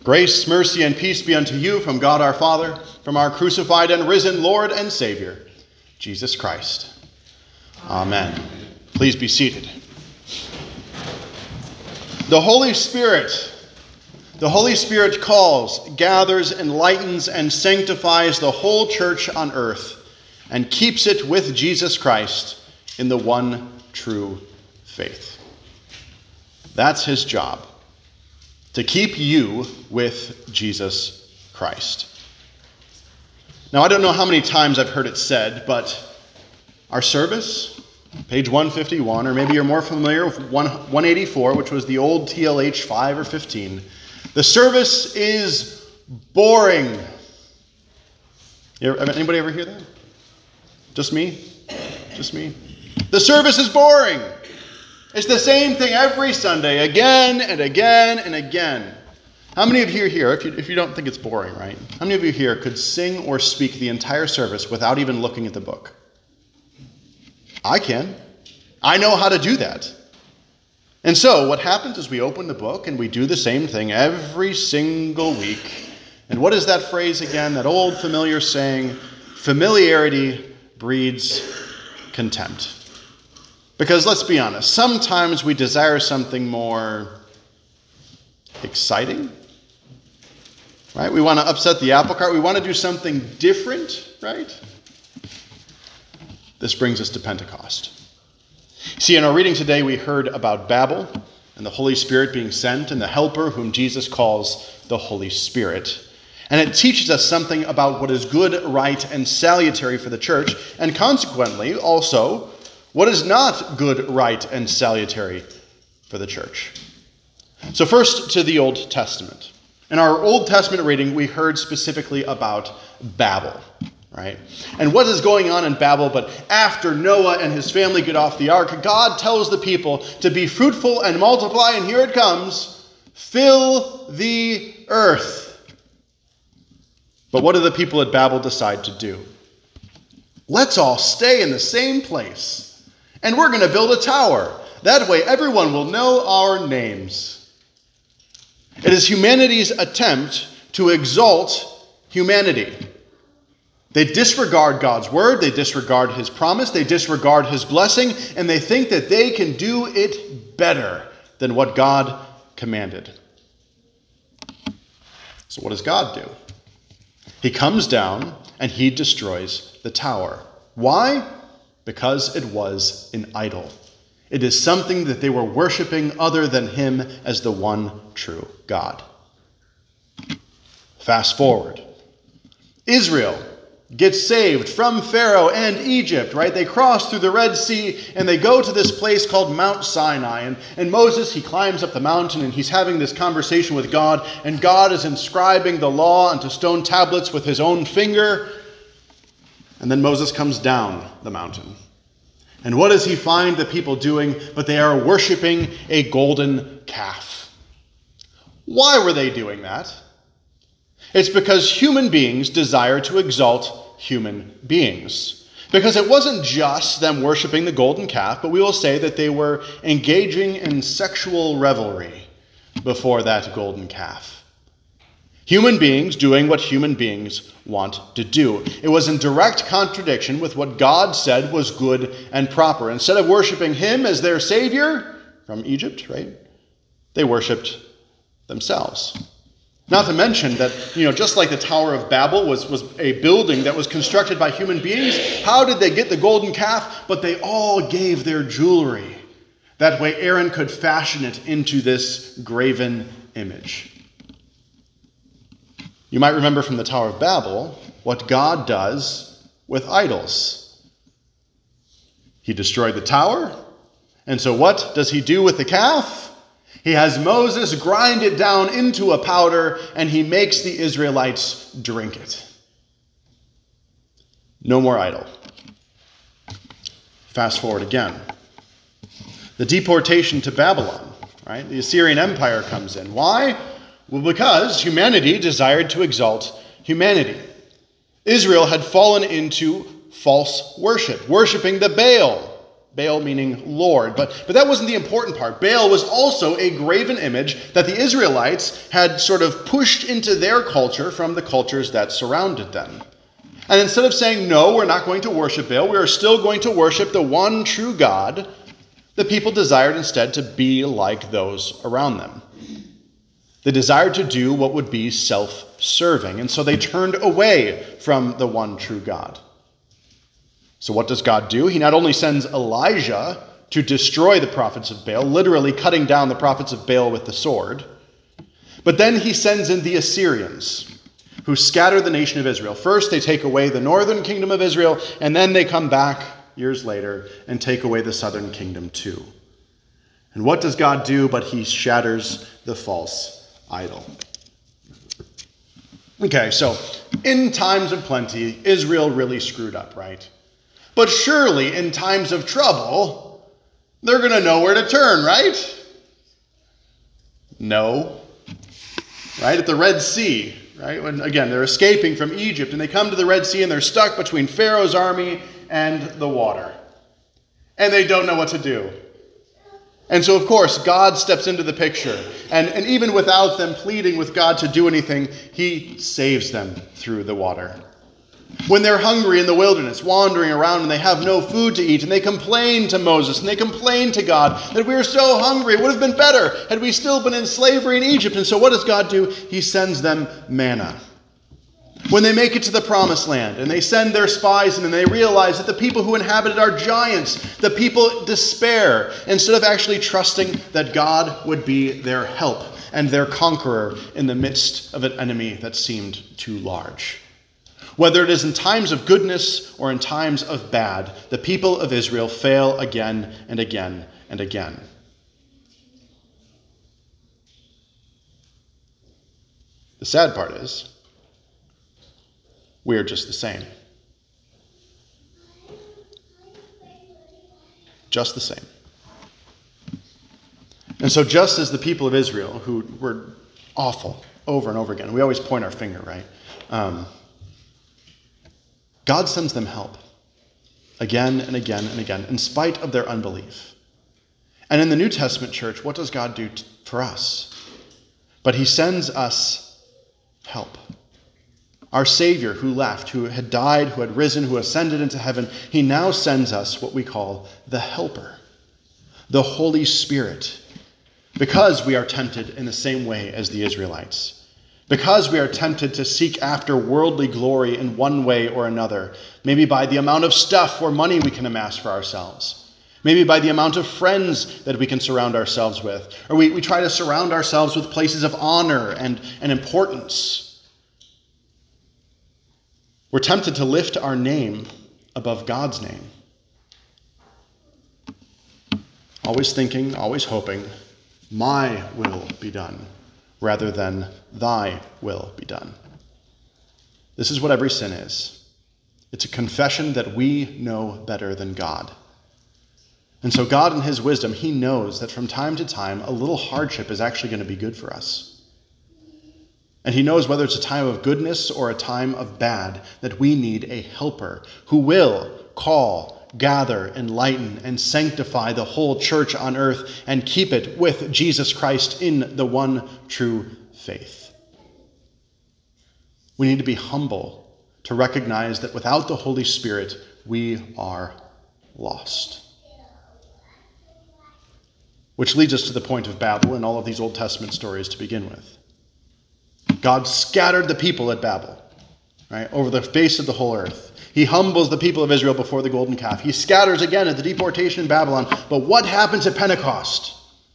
Grace, mercy, and peace be unto you from God our Father, from our crucified and risen Lord and Savior, Jesus Christ. Amen. Please be seated. The Holy Spirit calls, gathers, enlightens, and sanctifies the whole church on earth and keeps it with Jesus Christ in the one true faith. That's his job, to keep you with Jesus Christ. Now, I don't know how many times I've heard it said, but our service, page 151, or maybe you're more familiar with 184, which was the old TLH 5 or 15, the service is boring. Anybody ever hear that? Just me? Just me? The service is boring. It's the same thing every Sunday, again and again and again. How many of you here, if you don't think it's boring, right? How many of you here could sing or speak the entire service without even looking at the book? I can. I know how to do that. And so what happens is we open the book and we do the same thing every single week. And what is that phrase again? That old familiar saying, familiarity breeds contempt. Because let's be honest, sometimes we desire something more exciting, right? We want to upset the apple cart. We want to do something different, right? This brings us to Pentecost. See, in our reading today, we heard about Babel and the Holy Spirit being sent and the helper whom Jesus calls the Holy Spirit. And it teaches us something about what is good, right, and salutary for the church, and consequently also what is not good, right, and salutary for the church. So first to the Old Testament. In our Old Testament reading, we heard specifically about Babel, right? And what is going on in Babel? But after Noah and his family get off the ark, God tells the people to be fruitful and multiply, and here it comes, fill the earth. But what do the people at Babel decide to do? Let's all stay in the same place. And we're going to build a tower. That way everyone will know our names. It is humanity's attempt to exalt humanity. They disregard God's word, they disregard his promise, they disregard his blessing, and they think that they can do it better than what God commanded. So what does God do? He comes down and he destroys the tower. Why? Because it was an idol. It is something that they were worshiping other than him as the one true God. Fast forward. Israel gets saved from Pharaoh and Egypt, right? They cross through the Red Sea and they go to this place called Mount Sinai. And Moses, he climbs up the mountain and he's having this conversation with God. And God is inscribing the law onto stone tablets with his own finger. And then Moses comes down the mountain. And what does he find the people doing? But they are worshiping a golden calf. Why were they doing that? It's because human beings desire to exalt human beings. Because it wasn't just them worshiping the golden calf, but we will say that they were engaging in sexual revelry before that golden calf. Human beings doing what human beings want to do. It was in direct contradiction with what God said was good and proper. Instead of worshiping him as their savior from Egypt, right? They worshipped themselves. Not to mention that, just like the Tower of Babel was a building that was constructed by human beings, how did they get the golden calf? But they all gave their jewelry. That way Aaron could fashion it into this graven image. You might remember from the Tower of Babel what God does with idols. He destroyed the tower, and so what does he do with the calf? He has Moses grind it down into a powder, and he makes the Israelites drink it. No more idol. Fast forward again. The deportation to Babylon, right? The Assyrian Empire comes in. Why? Well, because humanity desired to exalt humanity. Israel had fallen into false worship, worshiping the Baal, Baal meaning Lord. But that wasn't the important part. Baal was also a graven image that the Israelites had sort of pushed into their culture from the cultures that surrounded them. And instead of saying, no, we're not going to worship Baal, we are still going to worship the one true God, the people desired instead to be like those around them. They desired to do what would be self-serving, and so they turned away from the one true God. So what does God do? He not only sends Elijah to destroy the prophets of Baal, literally cutting down the prophets of Baal with the sword, but then he sends in the Assyrians, who scatter the nation of Israel. First, they take away the northern kingdom of Israel, and then they come back years later and take away the southern kingdom too. And what does God do? But he shatters the false idol. Okay, so in times of plenty, Israel really screwed up, right? But surely in times of trouble, they're going to know where to turn, right? No. Right? At the Red Sea, right? When, again, they're escaping from Egypt, and they come to the Red Sea, and they're stuck between Pharaoh's army and the water. And they don't know what to do. And so, of course, God steps into the picture. And even without them pleading with God to do anything, he saves them through the water. When they're hungry in the wilderness, wandering around, and they have no food to eat, and they complain to Moses, and they complain to God that we are so hungry, it would have been better had we still been in slavery in Egypt. And so what does God do? He sends them manna. When they make it to the promised land, and they send their spies in, and they realize that the people who inhabit it are giants, the people despair, instead of actually trusting that God would be their help and their conqueror in the midst of an enemy that seemed too large. Whether it is in times of goodness or in times of bad, the people of Israel fail again and again and again. The sad part is, we are just the same. Just the same. And so just as the people of Israel, who were awful over and over again, we always point our finger, right? God sends them help again and again and again, in spite of their unbelief. And in the New Testament church, what does God do for us? But he sends us help. Our Savior who left, who had died, who had risen, who ascended into heaven, he now sends us what we call the Helper, the Holy Spirit, because we are tempted in the same way as the Israelites. Because we are tempted to seek after worldly glory in one way or another, maybe by the amount of stuff or money we can amass for ourselves, maybe by the amount of friends that we can surround ourselves with, or we try to surround ourselves with places of honor and importance. We're tempted to lift our name above God's name. Always thinking, always hoping, my will be done, rather than thy will be done. This is what every sin is. It's a confession that we know better than God. And so God, in his wisdom, he knows that from time to time, a little hardship is actually going to be good for us. And he knows whether it's a time of goodness or a time of bad, that we need a helper who will call, gather, enlighten, and sanctify the whole church on earth and keep it with Jesus Christ in the one true faith. We need to be humble to recognize that without the Holy Spirit, we are lost. Which leads us to the point of Babel and all of these Old Testament stories to begin with. God scattered the people at Babel, right, over the face of the whole earth. He humbles the people of Israel before the golden calf. He scatters again at the deportation in Babylon. But what happens at Pentecost?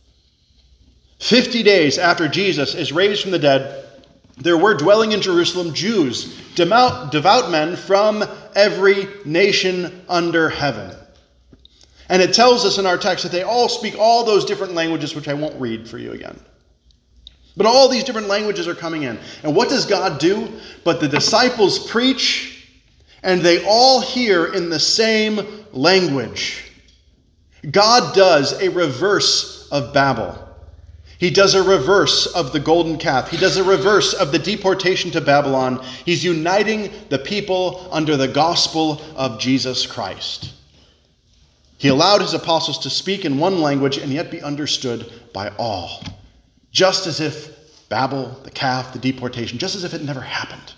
50 days after Jesus is raised from the dead, there were dwelling in Jerusalem Jews, devout men from every nation under heaven. And it tells us in our text that they all speak all those different languages, which I won't read for you again. But all these different languages are coming in. And what does God do? But the disciples preach, and they all hear in the same language. God does a reverse of Babel. He does a reverse of the golden calf. He does a reverse of the deportation to Babylon. He's uniting the people under the gospel of Jesus Christ. He allowed his apostles to speak in one language and yet be understood by all, just as if Babel, the calf, the deportation, just as if it never happened.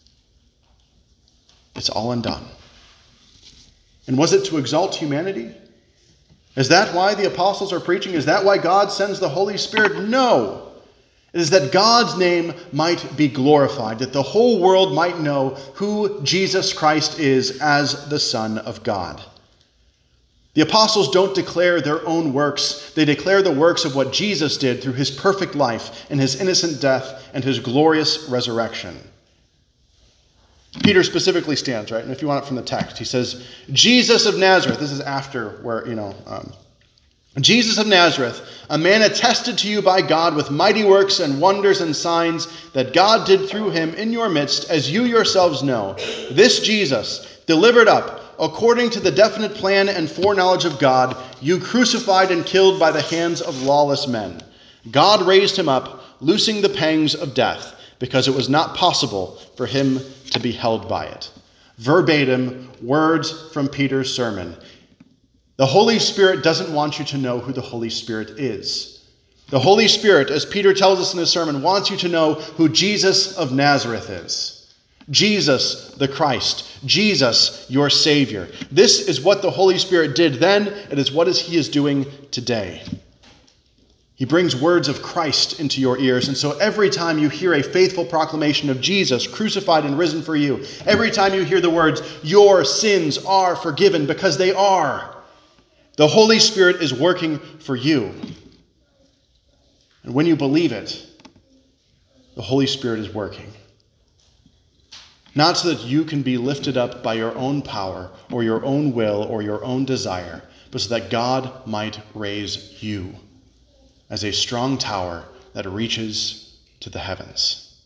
It's all undone. And was it to exalt humanity? Is that why the apostles are preaching? Is that why God sends the Holy Spirit? No. It is that God's name might be glorified, that the whole world might know who Jesus Christ is as the Son of God. The apostles don't declare their own works. They declare the works of what Jesus did through his perfect life and his innocent death and his glorious resurrection. Peter specifically stands, right? And if you want it from the text, he says, Jesus of Nazareth. This is after where, Jesus of Nazareth, a man attested to you by God with mighty works and wonders and signs that God did through him in your midst, as you yourselves know. This Jesus, delivered up, according to the definite plan and foreknowledge of God, you crucified and killed by the hands of lawless men. God raised him up, loosing the pangs of death, because it was not possible for him to be held by it. Verbatim, words from Peter's sermon. The Holy Spirit doesn't want you to know who the Holy Spirit is. The Holy Spirit, as Peter tells us in his sermon, wants you to know who Jesus of Nazareth is. Jesus the Christ. Jesus your Savior. This is what the Holy Spirit did then. It is what he is doing today. He brings words of Christ into your ears. And so every time you hear a faithful proclamation of Jesus crucified and risen for you, every time you hear the words, your sins are forgiven, because they are, the Holy Spirit is working for you. And when you believe it, the Holy Spirit is working. Not so that you can be lifted up by your own power or your own will or your own desire, but so that God might raise you as a strong tower that reaches to the heavens.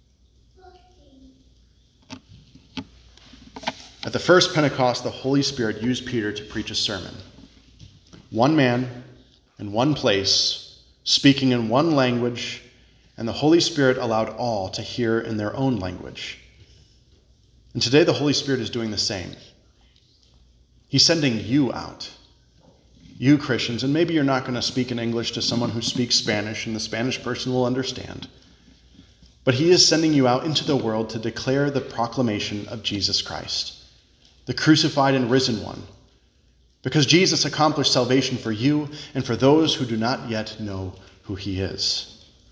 At the first Pentecost, the Holy Spirit used Peter to preach a sermon. One man in one place, speaking in one language, and the Holy Spirit allowed all to hear in their own language. And today the Holy Spirit is doing the same. He's sending you out. You Christians, and maybe you're not going to speak in English to someone who speaks Spanish, and the Spanish person will understand. But he is sending you out into the world to declare the proclamation of Jesus Christ, the crucified and risen one, because Jesus accomplished salvation for you and for those who do not yet know who he is.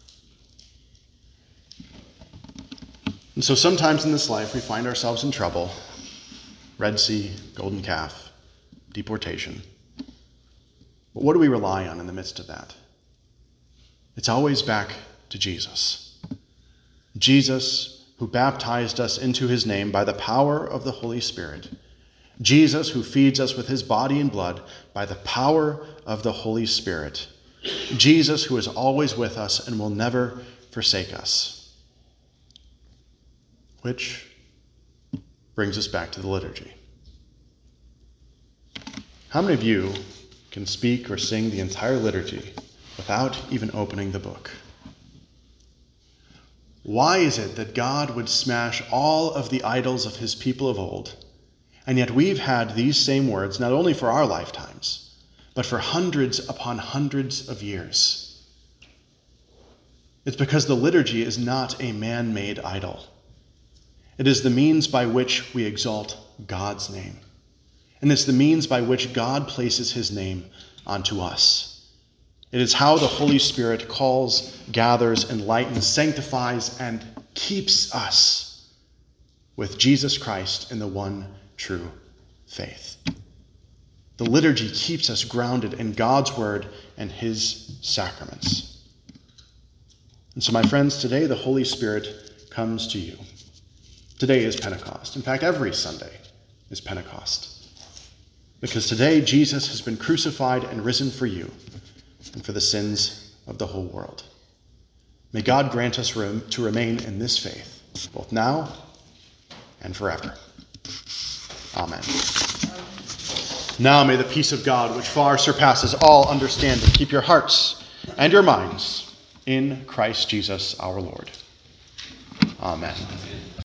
And so sometimes in this life we find ourselves in trouble. Red Sea, golden calf, deportation. But what do we rely on in the midst of that? It's always back to Jesus. Jesus, who baptized us into his name by the power of the Holy Spirit. Jesus, who feeds us with his body and blood by the power of the Holy Spirit. Jesus, who is always with us and will never forsake us. Which brings us back to the liturgy. How many of you can speak or sing the entire liturgy without even opening the book? Why is it that God would smash all of the idols of his people of old, and yet we've had these same words not only for our lifetimes, but for hundreds upon hundreds of years? It's because the liturgy is not a man-made idol. It is the means by which we exalt God's name. And it's the means by which God places his name onto us. It is how the Holy Spirit calls, gathers, enlightens, sanctifies, and keeps us with Jesus Christ in the one true faith. The liturgy keeps us grounded in God's word and his sacraments. And so, my friends, today the Holy Spirit comes to you. Today is Pentecost. In fact, every Sunday is Pentecost. Because today Jesus has been crucified and risen for you and for the sins of the whole world. May God grant us room to remain in this faith, both now and forever. Amen. Now may the peace of God, which far surpasses all understanding, keep your hearts and your minds in Christ Jesus our Lord. Amen.